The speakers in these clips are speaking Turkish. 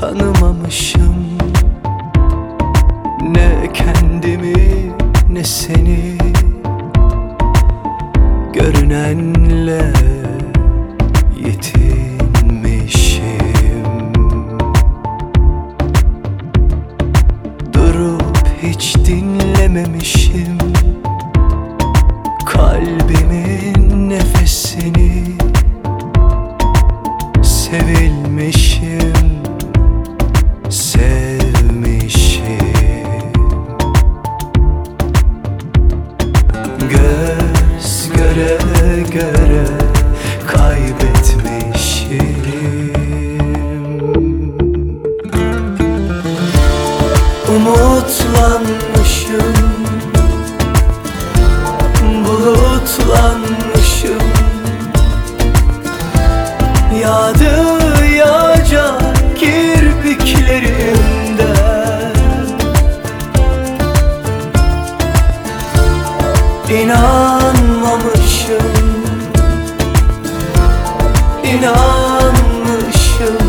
tanımamışım. Ne kendimi ne seni, görünenle yetinmişim. Durup hiç dinlememişim kalbimin nefesini. Sevilmişim, sevmişim. Göz göre göre kaybetmişim. Umutlanmışım, bulutlanmışım. Yağdı yağacak kirpiklerimden. İnanmamışım, inanmışım.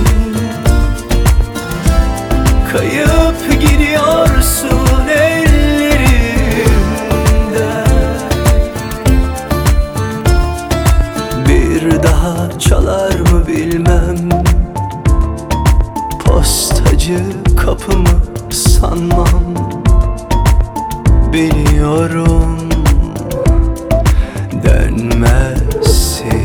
Kayıp gidiyorsun ellerimden. Bir daha çalar mı bilmem, postacı kapımı sanmam. Biliyorum dönmezsin.